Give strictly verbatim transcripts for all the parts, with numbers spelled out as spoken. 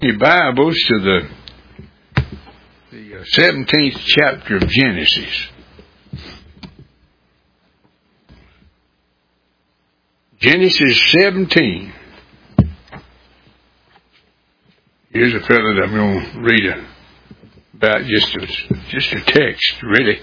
Your Bibles to the the seventeenth chapter of Genesis. Genesis seventeen. Here's a fellow that I'm going to read a, about just a, just a text, really.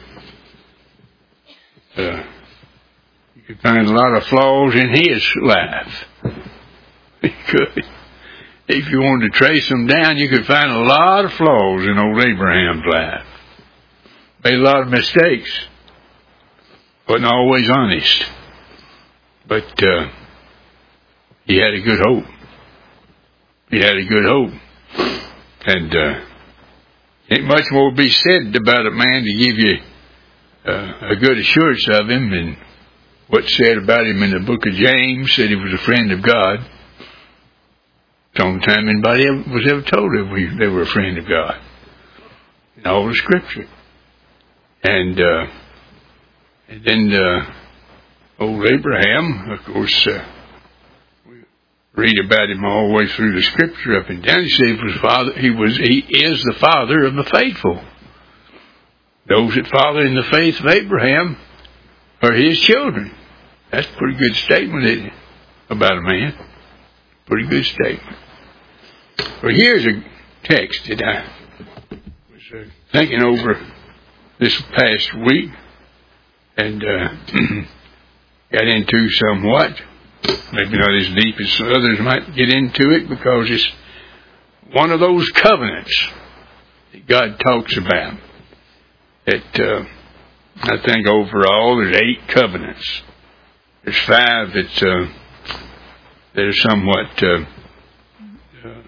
Uh, you could find a lot of flaws in his life. You could. If you wanted to trace them down, you could find a lot of flaws in old Abraham's life. Made a lot of mistakes. Wasn't always honest. But uh, he had a good hope. He had a good hope. And uh, ain't much more to be said about a man to give you uh, a good assurance of him. And what's said about him in the book of James, said he was a friend of God. The only time anybody ever, was ever told them we, they were a friend of God in all the Scripture. And uh, and then uh, old Abraham, of course, uh, we read about him all the way through the Scripture up and down. He said he was father. He was. He is the father of the faithful. Those that follow in the faith of Abraham are his children. That's a pretty good statement, isn't it, about a man? Pretty good statement. Well, here's a text that I was uh, thinking over this past week and uh, got into somewhat. Maybe not as deep as others might get into it, because it's one of those covenants that God talks about. That uh, I think overall there's eight covenants. There's five that uh, that are somewhat uh, uh,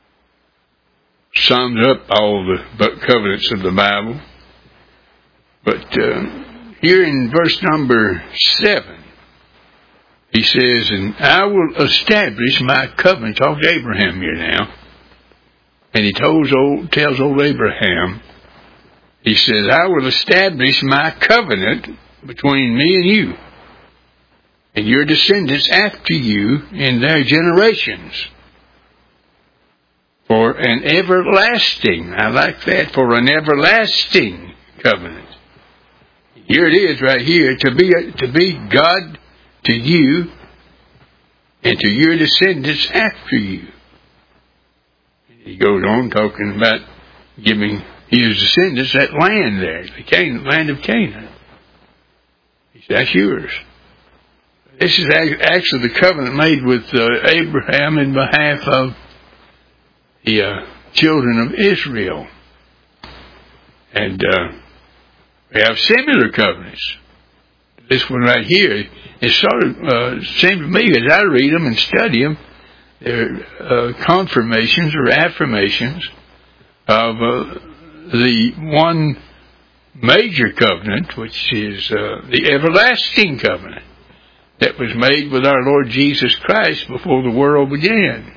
sums up all the covenants of the Bible. But uh, here in verse number seven, he says, "And I will establish my covenant." Talk to Abraham here now. And he tells old, tells old Abraham, he says, "I will establish my covenant between me and you, and your descendants after you in their generations, for an everlasting," I like that, "for an everlasting covenant." Here it is right here, to be to be God to you and to your descendants after you. He goes on talking about giving his descendants that land there, the Canaan, land of Canaan. He said, "That's yours." This is actually the covenant made with uh, Abraham in behalf of the uh, children of Israel. And uh, we have similar covenants. This one right here, it sort of uh, seems to me, as I read them and study them, they're uh, confirmations or affirmations of uh, the one major covenant, which is uh, the everlasting covenant that was made with our Lord Jesus Christ before the world began.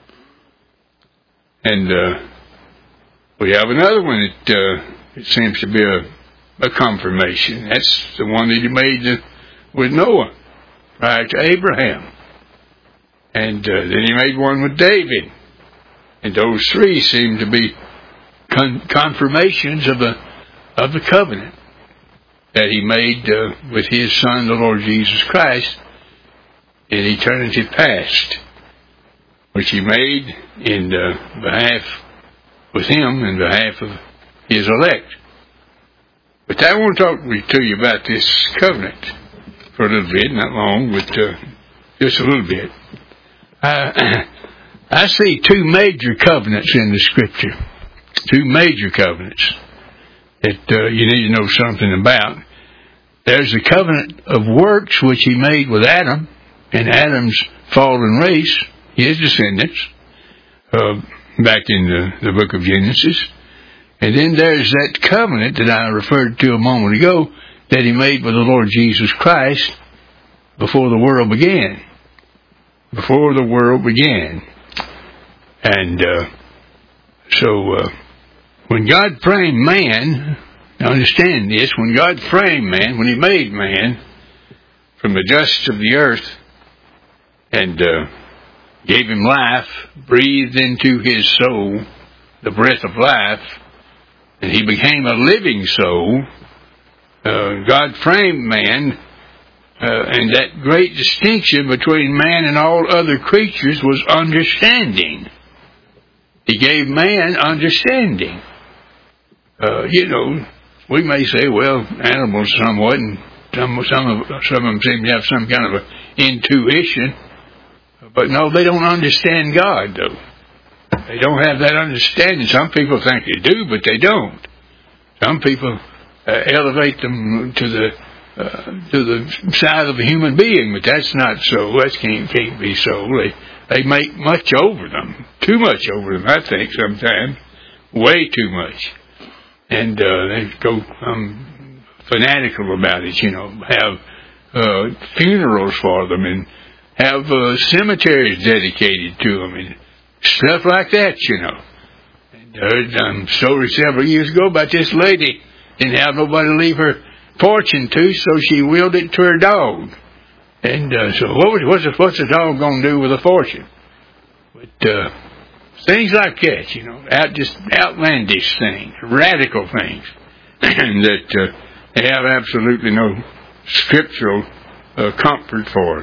And uh, we have another one that uh, it seems to be a, a confirmation. That's the one that he made uh, with Noah prior to Abraham. And uh, then he made one with David. And those three seem to be con- confirmations of the of the covenant that he made uh, with his Son, the Lord Jesus Christ, in eternity past, which he made in uh, behalf, with him, in behalf of his elect. But I want to talk to you about this covenant for a little bit, not long, but uh, just a little bit. I, I see two major covenants in the Scripture, two major covenants that uh, you need to know something about. There's the covenant of works which he made with Adam and Adam's fallen race, his descendants, uh, back in the, the book of Genesis. And then there's that covenant that I referred to a moment ago that he made with the Lord Jesus Christ before the world began. Before the world began. And uh, so... Uh, When God framed man, now understand this, when God framed man, when he made man from the dust of the earth and uh, gave him life, breathed into his soul the breath of life, and he became a living soul. Uh, God framed man, uh, and that great distinction between man and all other creatures was understanding. He gave man understanding. Uh, you know, we may say, well, animals somewhat, and some, some, of, some of them seem to have some kind of a intuition. But no, they don't understand God, though. They don't have that understanding. Some people think they do, but they don't. Some people uh, elevate them to the uh, to the side of a human being, but that's not so. That can't, can't be so. They they make much over them, too much over them, I think, sometimes, way too much, and uh, they go um, fanatical about it. You know, have uh, funerals for them and have uh, cemeteries dedicated to them and stuff like that, you know. And uh, um, story several years ago about this lady didn't have nobody to leave her fortune to, so she willed it to her dog. And uh, so what was, what's, the, what's the dog going to do with a fortune? But uh, things like that, you know, out, just outlandish things, radical things, that uh, they have absolutely no scriptural uh, comfort for.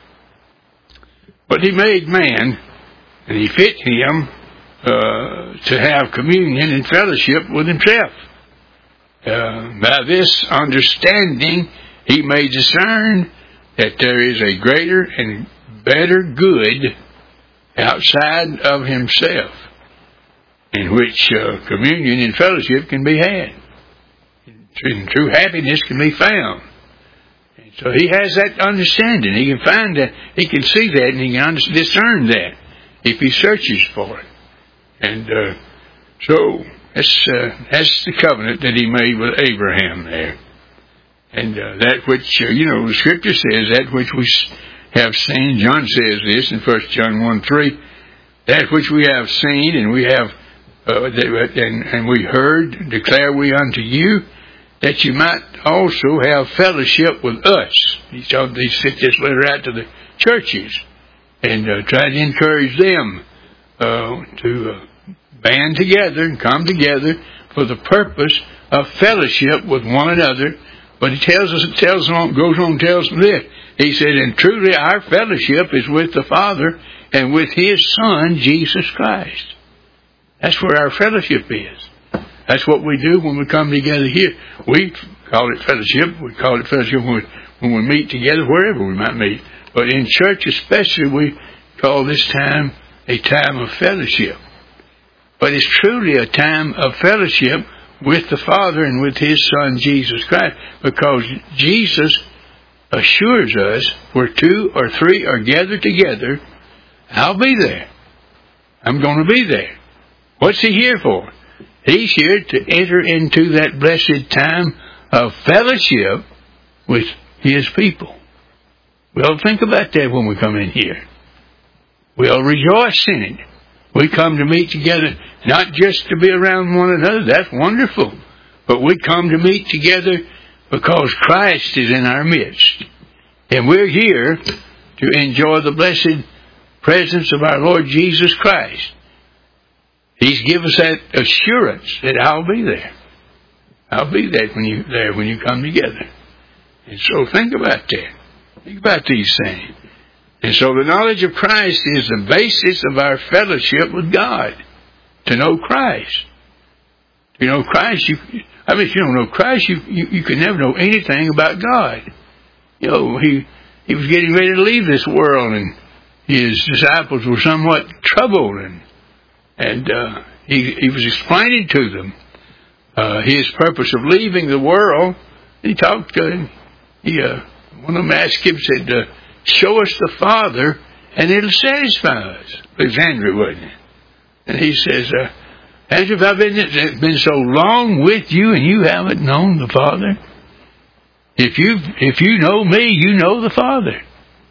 But he made man, and he fit him uh, to have communion and fellowship with himself. Uh, by this understanding, he may discern that there is a greater and better good outside of himself, in which uh, communion and fellowship can be had, and true happiness can be found. And so he has that understanding. He can find that, he can see that, and he can discern that if he searches for it. And uh, so that's, uh, that's the covenant that he made with Abraham there. And uh, that which, uh, you know, the Scripture says, that which we have seen, John says this in First John one three, that which we have seen and we have, uh, and, and we heard, declare we unto you, that you might also have fellowship with us. He told he sent this letter out to the churches and uh, tried to encourage them uh, to uh, band together and come together for the purpose of fellowship with one another. But he tells us, it tells on, goes on, and tells them this. He said, and truly our fellowship is with the Father and with His Son, Jesus Christ. That's where our fellowship is. That's what we do when we come together here. We call it fellowship. We call it fellowship when we, when we meet together, wherever we might meet. But in church especially, we call this time a time of fellowship. But it's truly a time of fellowship with the Father and with His Son, Jesus Christ, because Jesus assures us where two or three are gathered together, I'll be there. I'm going to be there. What's He here for? He's here to enter into that blessed time of fellowship with His people. We'll think about that when we come in here. We'll rejoice in it. We come to meet together not just to be around one another. That's wonderful. But we come to meet together because Christ is in our midst. And we're here to enjoy the blessed presence of our Lord Jesus Christ. He's given us that assurance that I'll be there. I'll be there when you there when you come together. And so think about that. Think about these things. And so the knowledge of Christ is the basis of our fellowship with God. To know Christ. To know Christ, you, I mean, if you don't know Christ, you, you, you can never know anything about God. You know, he, he was getting ready to leave this world, and his disciples were somewhat troubled, and, and uh, he, he was explaining to them uh, his purpose of leaving the world. He talked to him. He, uh, one of them asked him, said, uh, show us the Father, and it'll satisfy us. It was Andrew, wasn't it? And he says, uh, Andrew, have I been, been so long with you and you haven't known the Father? If you if you know me, you know the Father.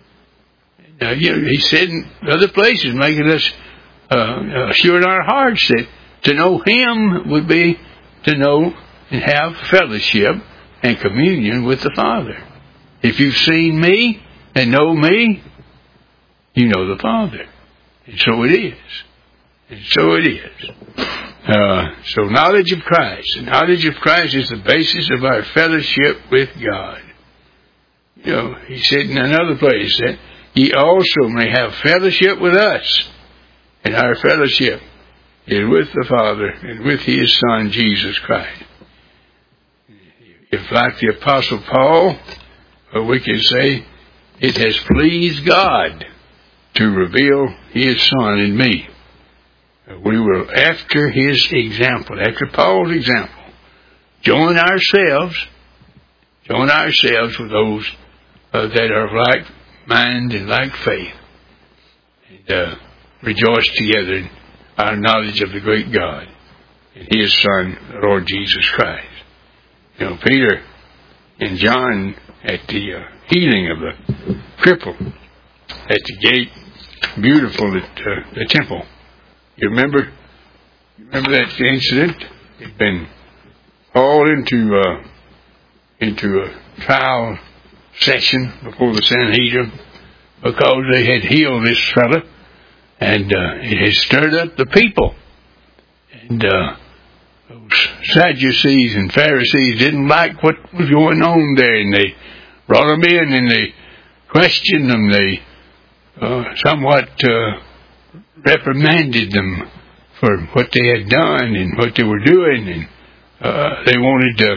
Uh, you know, he said in other places, making us uh, assure in our hearts that to know Him would be to know and have fellowship and communion with the Father. If you've seen me and know me, you know the Father. And so it is. And so it is. Uh, so knowledge of Christ. The knowledge of Christ is the basis of our fellowship with God. You know, he said in another place that ye also may have fellowship with us. And our fellowship is with the Father and with His Son, Jesus Christ. If, like the Apostle Paul, well, we can say, it has pleased God to reveal His Son in me. We will, after His example, after Paul's example, join ourselves, join ourselves with those uh, that are of like mind and like faith, and uh, rejoice together in our knowledge of the great God and His Son, the Lord Jesus Christ. You know, Peter and John at the uh, healing of the cripple at the gate, beautiful at uh, the temple. You remember? You remember that incident? He'd been hauled into uh, into a trial session before the Sanhedrin because they had healed this fellow, and uh, it had stirred up the people. And uh, those Sadducees and Pharisees didn't like what was going on there, and they brought them in and they questioned them. They uh, somewhat uh, reprimanded them for what they had done and what they were doing, and uh, they wanted to,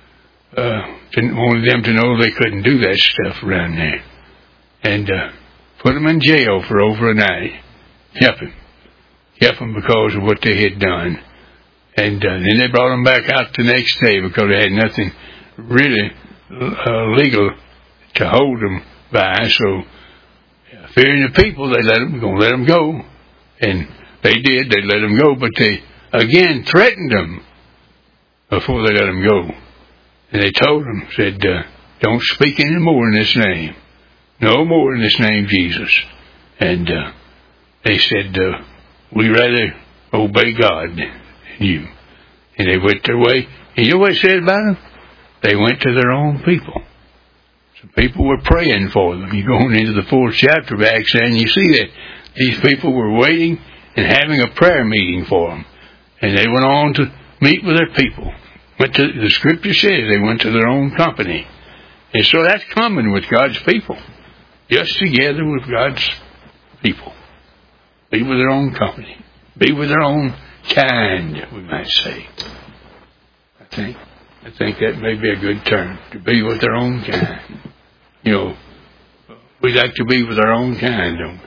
uh, to wanted them to know they couldn't do that stuff around there, and uh, put them in jail for over a night. Kept them, kept them because of what they had done, and uh, then they brought them back out the next day because they had nothing really uh, legal to hold them by. So, fearing the people, they let them go. Let them go. And they did. They let them go. But they, again, threatened them before they let them go. And they told them, said, uh, don't speak any more in this name. No more in this name, Jesus. And uh, they said, uh, we rather obey God than you. And they went their way. And you know what it said about them? They went to their own people. So people were praying for them. You go on into the fourth chapter of Acts and you see that these people were waiting and having a prayer meeting for them. And they went on to meet with their people. Went to, the scripture says they went to their own company. And so that's common with God's people. Just together with God's people. Be with their own company. Be with their own kind, we might say. I think. I think that may be a good term. To be with their own kind. You know, we like to be with our own kind, don't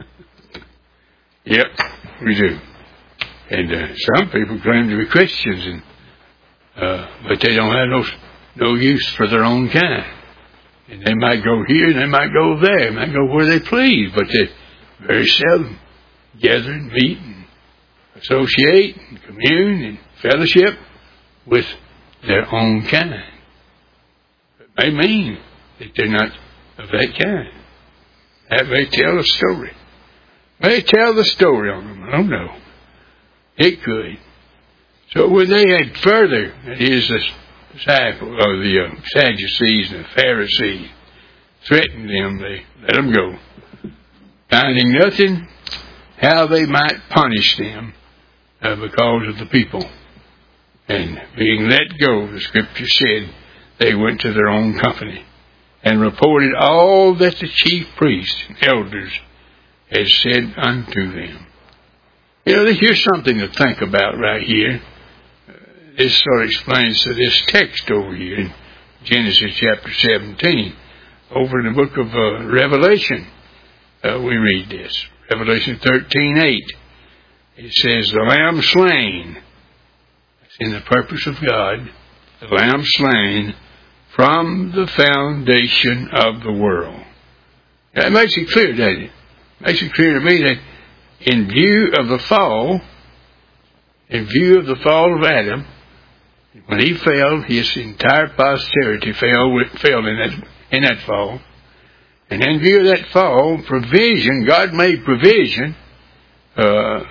we? Yep, we do. And uh, some people claim to be Christians, and uh, but they don't have no no use for their own kind. And they might go here, and they might go there, they might go where they please, but they very seldom gather and meet and associate and commune and fellowship with their own kind. It may mean that they're not of that kind. That may tell a story. May tell the story on them. I don't know. It could. So when they had further, that is the disciples, or the uh, Sadducees and the Pharisees, threatened them, they let them go. Finding nothing, how they might punish them uh, because of the people. And being let go, the scripture said, they went to their own company and reported all that the chief priests and elders had said unto them. You know, here's something to think about right here. Uh, this sort of explains to this text over here in Genesis chapter seventeen. Over in the book of uh, Revelation, uh, we read this. Revelation thirteen eight. It says, the Lamb slain, in the purpose of God, the Lamb slain from the foundation of the world. That makes it clear, doesn't it? Makes it clear to me that in view of the fall, in view of the fall of Adam, when he fell, his entire posterity fell, fell in that, in that fall. And in view of that fall, provision, God made provision uh,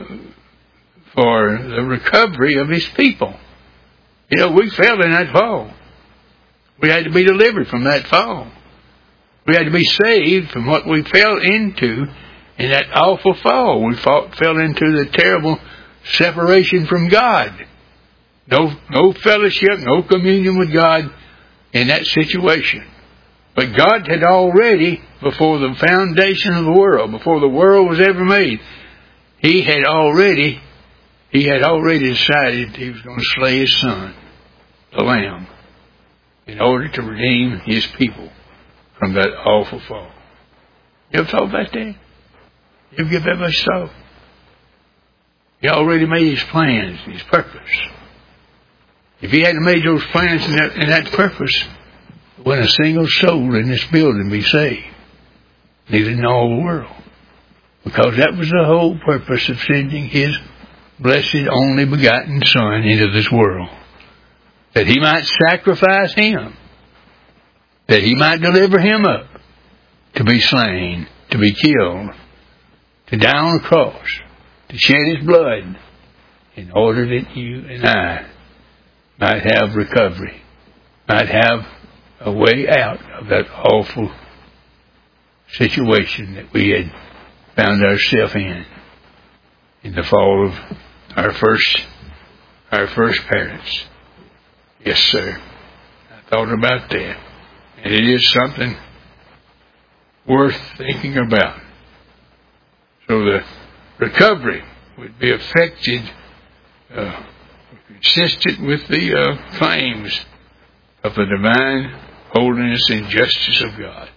for the recovery of His people. You know, we fell in that fall. We had to be delivered from that fall. We had to be saved from what we fell into in that awful fall. We fought, fell into the terrible separation from God. No, no fellowship, no communion with God in that situation. But God had already, before the foundation of the world, before the world was ever made, He had already, He had already decided He was going to slay His Son, the Lamb, in order to redeem His people from that awful fall. You ever thought about that? You ever give that much thought? He already made His plans, His purpose. If He hadn't made those plans and that, and that purpose, wouldn't a single soul in this building be saved? Neither in all the world. Because that was the whole purpose of sending His blessed only begotten Son into this world. That He might sacrifice Him. That He might deliver Him up to be slain, to be killed, to die on the cross, to shed His blood, in order that you and I might have recovery, might have a way out of that awful situation that we had found ourselves in, in the fall of our first, our first parents. Yes, sir. I thought about that. And it is something worth thinking about. So the recovery would be affected, uh, consistent with the uh, claims of the divine holiness and justice of God.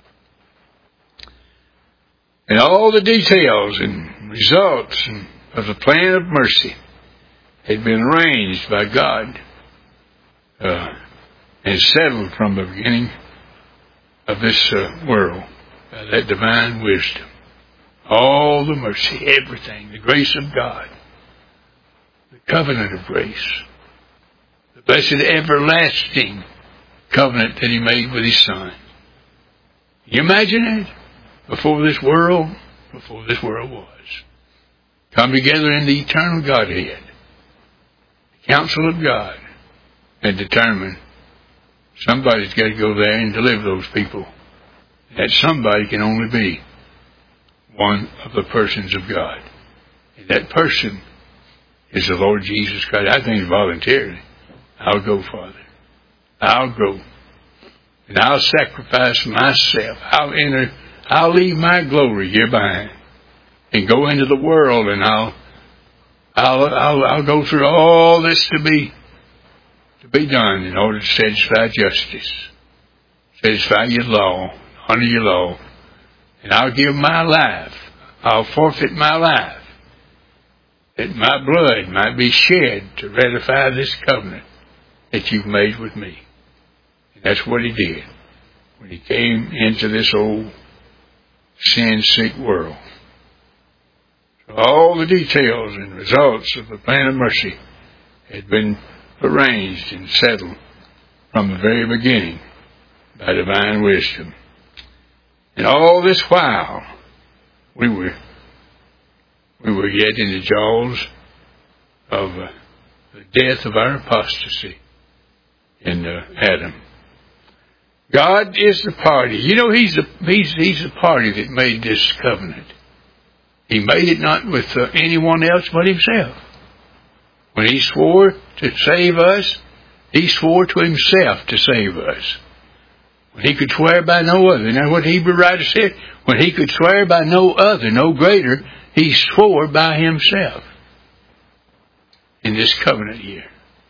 And all the details and results of the plan of mercy had been arranged by God uh, and settled from the beginning of this uh, world by that divine wisdom. All the mercy, everything, the grace of God, the covenant of grace, the blessed everlasting covenant that He made with His Son. Can you imagine it? Before this world, before this world was. Come together in the eternal Godhead, the counsel of God, and determine somebody's got to go there and deliver those people. That somebody can only be one of the persons of God. And that person is the Lord Jesus Christ. I think voluntarily. I'll go, Father. I'll go. And I'll sacrifice myself. I'll enter, I'll leave my glory here behind and go into the world, and I'll, I'll, I'll, I'll go through all this to be, to be done in order to satisfy justice, satisfy your law, honor your law. And I'll give my life. I'll forfeit my life, that my blood might be shed to ratify this covenant that you've made with me. And that's what He did when He came into this old sin-sick world. So all the details and results of the plan of mercy had been arranged and settled from the very beginning by divine wisdom. And all this while, we were we were yet in the jaws of uh, the death of our apostasy in uh, Adam. God is the party. You know, He's the He's He's the party that made this covenant. He made it not with uh, anyone else but Himself. When He swore to save us, He swore to Himself to save us. When He could swear by no other. Now what the Hebrew writer said, when He could swear by no other, no greater, He swore by Himself in this covenant here.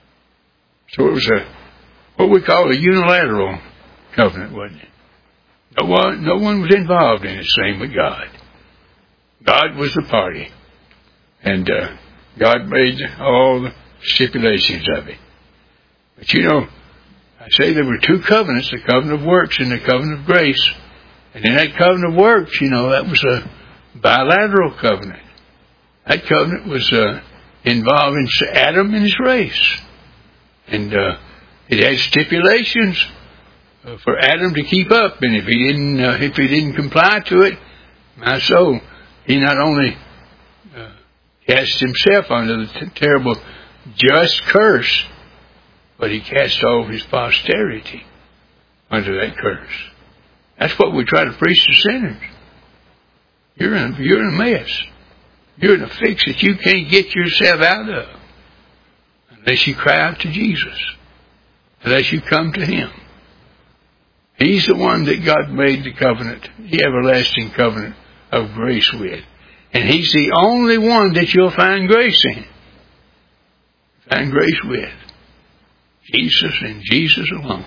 So it was a, what we call a unilateral covenant, wasn't it? No one, no one was involved in it, same with God. God was the party. And uh, God made all the stipulations of it. But you know, I say there were two covenants, the covenant of works and the covenant of grace. And in that covenant of works, you know, that was a bilateral covenant. That covenant was uh, involving Adam and his race. And uh, it had stipulations uh, for Adam to keep up. And if he didn't, uh, if he didn't comply to it, my soul, he not only uh, cast himself under the t- terrible just curse, but he cast all his posterity under that curse. That's what we try to preach to sinners. You're in, you're in a mess. You're in a fix that you can't get yourself out of unless you cry out to Jesus, unless you come to Him. He's the one that God made the covenant, the everlasting covenant of grace with. And He's the only one that you'll find grace in. Find grace with. Jesus and Jesus alone.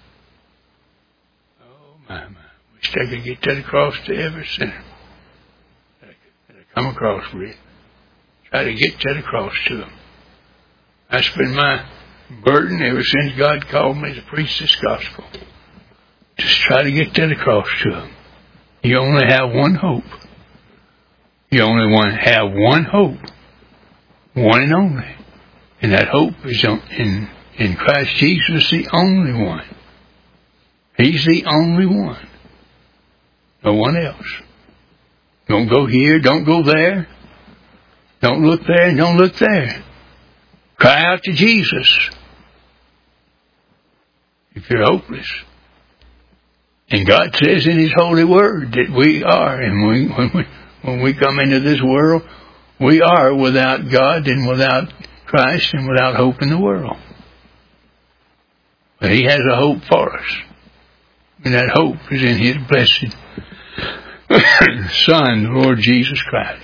Oh, my, my. Wish I could get that across to every sinner that I come across with. Try to get that across to them. That's been my burden ever since God called me to preach this gospel. Just try to get that across to them. You only have one hope. You only want to have one hope. One and only. And that hope is in, in Christ Jesus, the only one. He's the only one. No one else. Don't go here, don't go there. Don't look there, don't look there. Cry out to Jesus if you're hopeless. And God says in His holy word that we are, and we, when we when we come into this world, we are without God and without Christ and without hope in the world. But He has a hope for us. And that hope is in His blessed Son, the Lord Jesus Christ.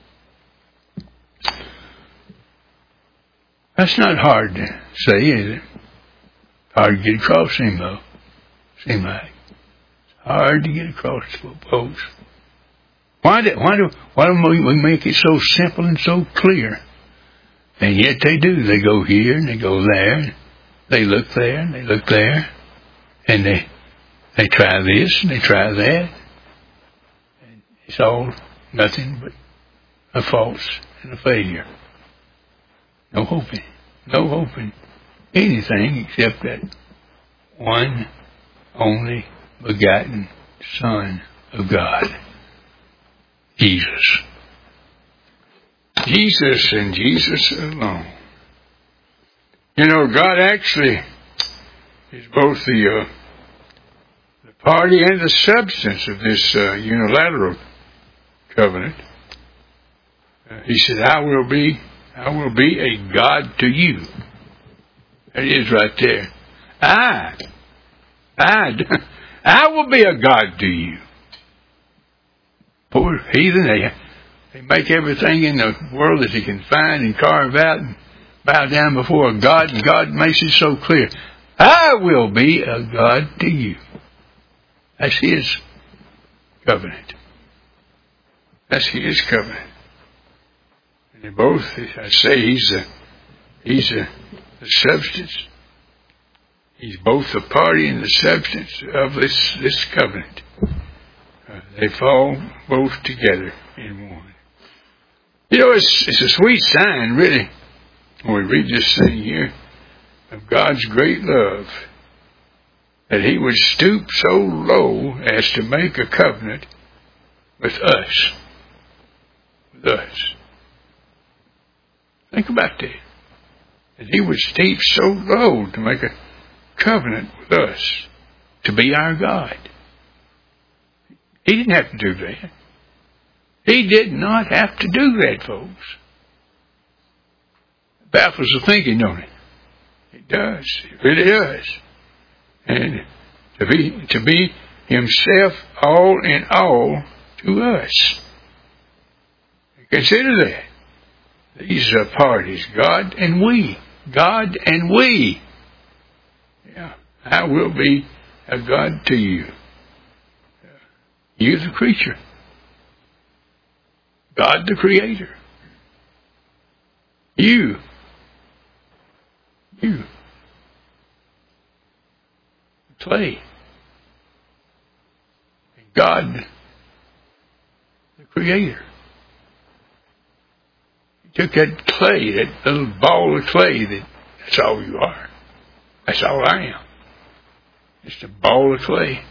That's not hard to say, is it? Hard to get across him, though. Seems like. It's hard to get across to folks. Why do, why do, why do we make it so simple and so clear? And yet they do. They go here and they go there. And they look there and they look there. And they, they try this and they try that. And it's all nothing but a false and a failure. No hope in, no hope in anything except that one only begotten Son of God, Jesus. Jesus and Jesus alone. You know, God actually is both the, uh, the party and the substance of this uh, unilateral covenant. Uh, he said, I will be I will be a God to you. That is right there. I, I, I will be a God to you. Poor heathen, they, they make everything in the world that they can find and carve out and bow down before a God, and God makes it so clear. I will be a God to you. That's His covenant. That's His covenant. And they both, I say, He's the, He's the, the substance. He's both the party and the substance of this, this covenant. Uh, they fall both together in one. You know, it's, it's a sweet sign, really, when we read this thing here, of God's great love, that He would stoop so low as to make a covenant with us. With us. Think about that. That He would stoop so low to make a covenant with us, to be our God. He didn't have to do that. He did not have to do that, folks. It baffles the thinking, don't it? It does. It really does. And to be, to be Himself all in all to us. Consider that. These are parties, God and we. God and we. Yeah. I will be a God to you. You the creature. God the creator. You. You. Clay. God the creator. He took that clay, that little ball of clay, that, that's all you are. That's all I am. Just a ball of clay.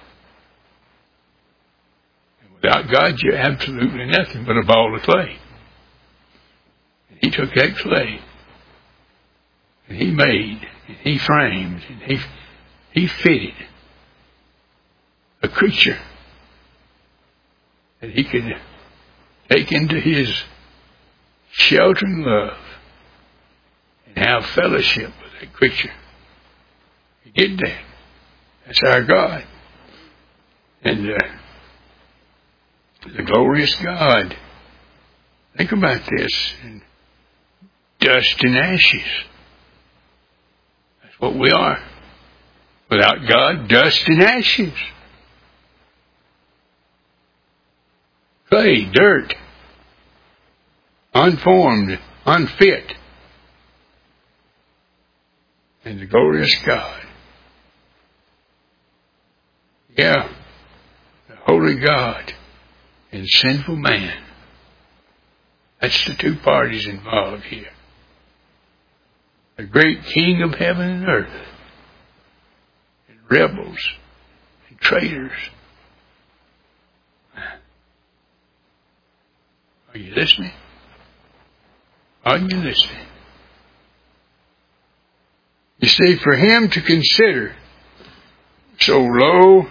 And without God, you're absolutely nothing but a ball of clay. And He took that clay, and He made, and He framed, and He, he fitted a creature that he could take into his sheltering love and have fellowship with that creature. He did that. That's our God. And uh, the glorious God. Think about this. And dust and ashes. That's what we are. Without God, dust and ashes. Clay, dirt. Unformed, unfit. And the glorious God. Yeah, the holy God and sinful man. That's the two parties involved here. The great King of heaven and earth. And rebels and traitors. Are you listening? Are you listening? You see, for him to consider so low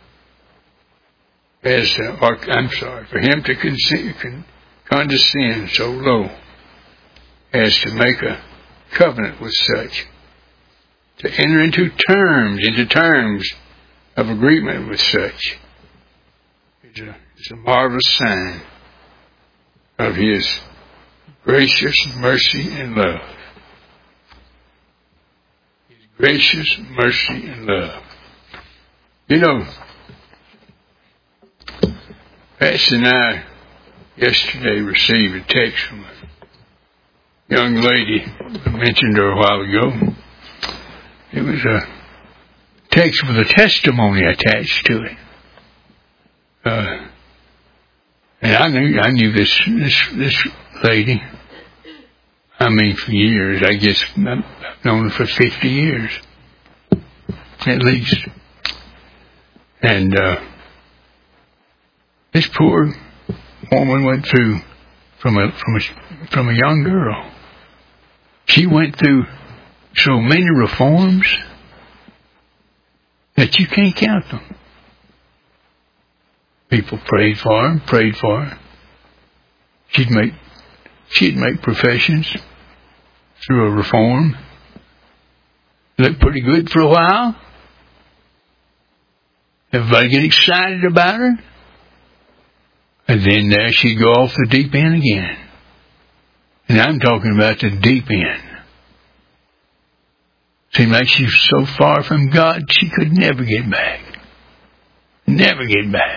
as, uh, or, I'm sorry, for him to con- condescend so low as to make a covenant with such, to enter into terms, into terms of agreement with such, is a, is a marvelous sign of his gracious mercy and love. His gracious mercy and love. You know, Patsy and I yesterday received a text from a young lady. I mentioned her a while ago. It was a text with a testimony attached to it. Uh, and I knew I knew this this this lady. I mean, for years. I guess I've known her for fifty years, at least. And uh, this poor woman went through from a from a from a young girl. She went through so many reforms that you can't count them. People prayed for her, prayed for her. She'd make she'd make professions through a reform. Looked pretty good for a while. Everybody get excited about her. And then there she'd go off the deep end again. And I'm talking about the deep end. Seemed like she was so far from God, she could never get back. Never get back.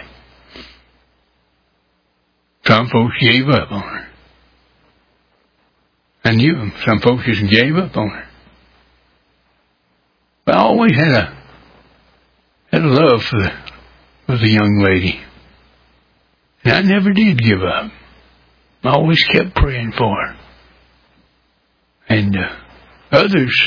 Some folks gave up on her. I knew them. Some folks just gave up on her. But I always had a had a love for the, for the young lady. And I never did give up. I always kept praying for her. And uh, others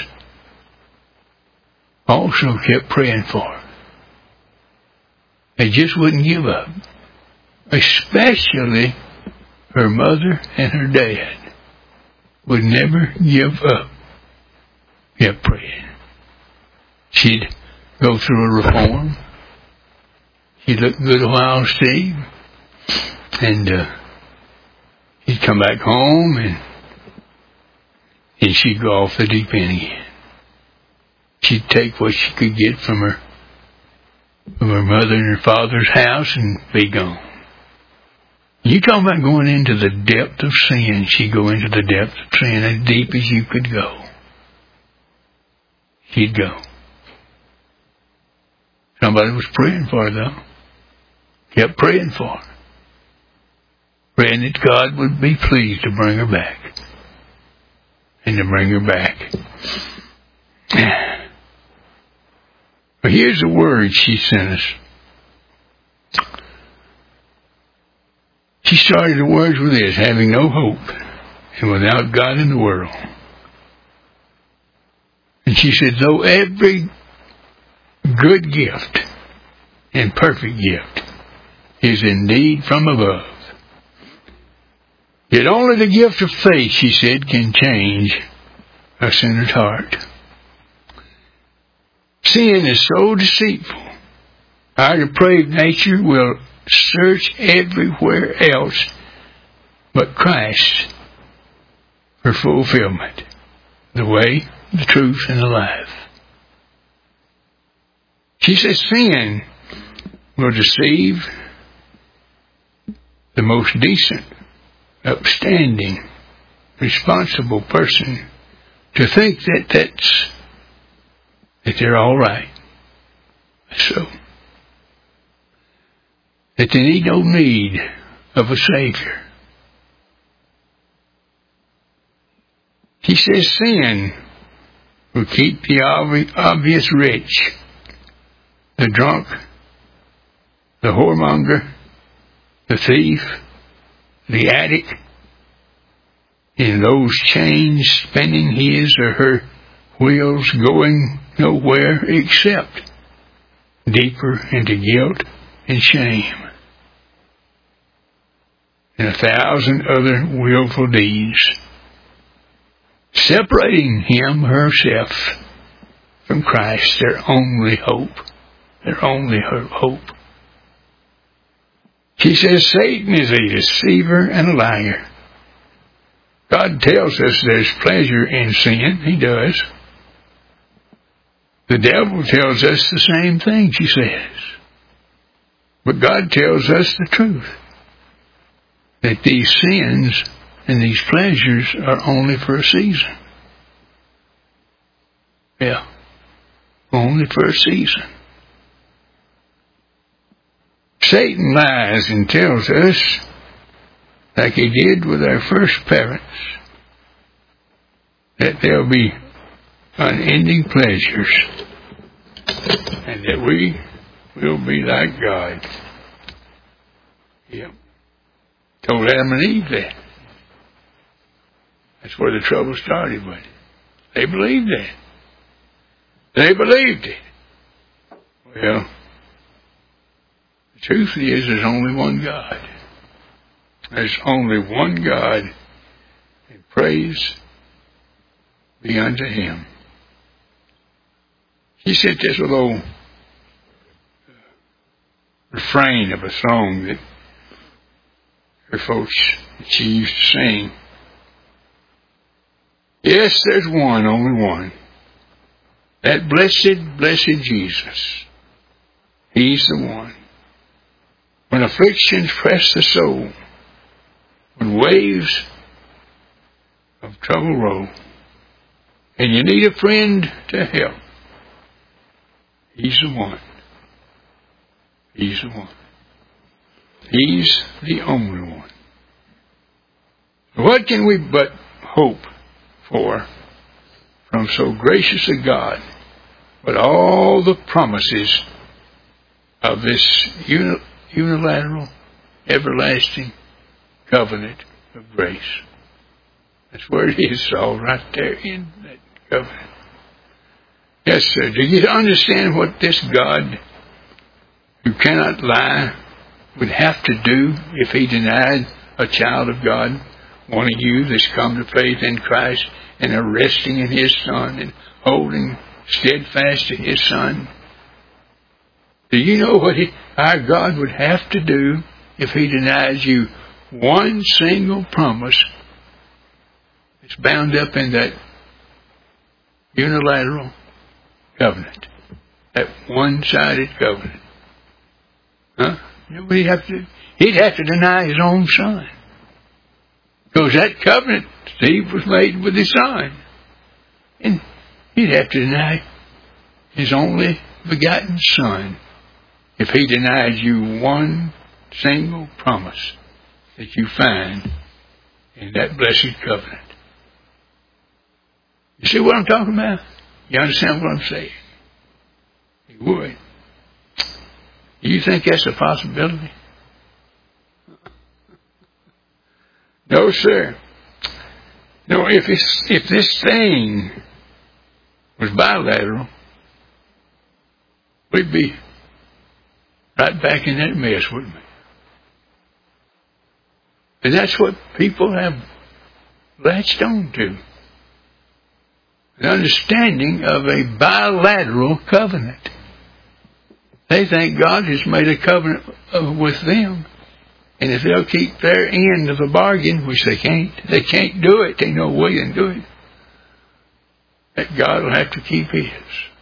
also kept praying for her. They just wouldn't give up. Especially her mother and her dad would never give up. Kept praying. She'd go through a reform. She'd look good a while, Steve. And uh, he'd come back home and and she'd go off the deep end again. She'd take what she could get from her from her mother and her father's house and be gone. You talk about going into the depth of sin. She'd go into the depth of sin as deep as you could go. She'd go. Somebody was praying for her, though. Kept praying for her. Praying that God would be pleased to bring her back. And to bring her back. But here's the word she sent us. She started the words with this: having no hope and without God in the world. And she said, though every good gift and perfect gift is indeed from above, yet only the gift of faith, she said, can change a sinner's heart. Sin is so deceitful. Our depraved nature will search everywhere else but Christ for fulfillment. The way, the truth, and the life. She says sin will deceive the most decent, upstanding, responsible person to think that that's that they're all right. So that they need no need of a Savior. He says sin will keep the obvi- obvious rich, the drunk, the whoremonger, the thief, the addict, in those chains spinning his or her wheels going nowhere except deeper into guilt and shame and a thousand other willful deeds, separating him, herself, from Christ, their only hope, their only hope. She says Satan is a deceiver and a liar. God tells us there's pleasure in sin. He does. The devil tells us the same thing, she says. But God tells us the truth, that these sins and these pleasures are only for a season. Yeah, only for a season. Satan lies and tells us, like he did with our first parents, that there'll be unending pleasures and that we will be like God. Yep. Told Adam and Eve that. That's where the trouble started with. They believed that. They believed it. Well, the truth is there's only one God. There's only one God, and praise be unto Him. He said this little refrain of a song that her folks, that she used to sing. Yes, there's one, only one. That blessed, blessed Jesus. He's the one. When afflictions press the soul, when waves of trouble roll, and you need a friend to help, He's the one. He's the one. He's the only one. What can we but hope for from so gracious a God, but all the promises of this unilateral, everlasting covenant of grace? That's where it is, all right there in that covenant. Yes, sir. Do you understand what this God, who cannot lie, would have to do if He denied a child of God, one of you that's come to faith in Christ and are resting in His Son and holding steadfast to His Son? Do you know what he, our God would have to do if He denies you one single promise that's bound up in that unilateral covenant, that one-sided covenant? Huh? You know what he'd have to do? He'd have to deny His own Son. Because that covenant, Steve, was made with His Son. And He'd have to deny His only begotten Son if He denied you one single promise that you find in that blessed covenant. You see what I'm talking about? You understand what I'm saying? He would. Do you think that's a possibility? No, sir. No, if it's, if this thing was bilateral, we'd be right back in that mess, wouldn't we? And that's what people have latched on to. An understanding of a bilateral covenant. They think God has made a covenant with them. And if they'll keep their end of the bargain, which they can't, they can't do it. They no way to do it. That God will have to keep His.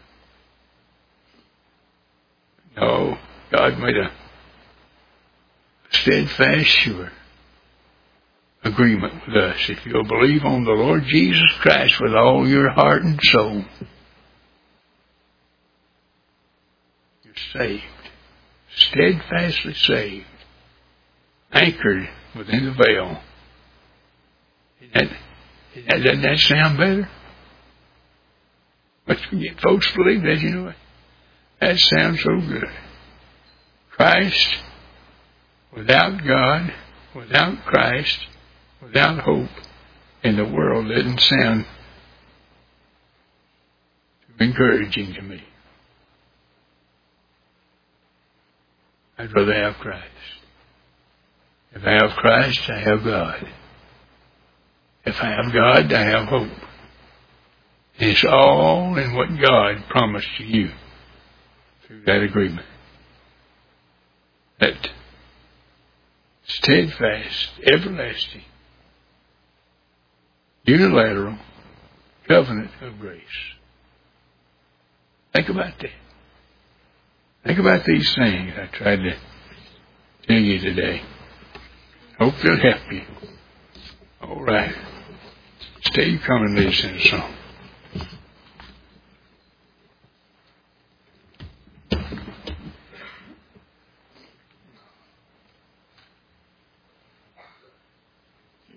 No, God made a steadfast, sure agreement with us. If you'll believe on the Lord Jesus Christ with all your heart and soul, you're saved. Steadfastly saved. Anchored within the veil. That, that, doesn't that sound better? But you get folks believe that, you know what? That sounds so good. Christ, without God, without Christ, without hope in the world doesn't sound too encouraging to me. I'd rather have Christ. If I have Christ, I have God. If I have God, I have hope. And it's all in what God promised to you through that agreement. That steadfast, everlasting, unilateral covenant of grace. Think about that. Think about these things I tried to tell you today. Hope they'll help you. All right. Stay coming, listen to the song.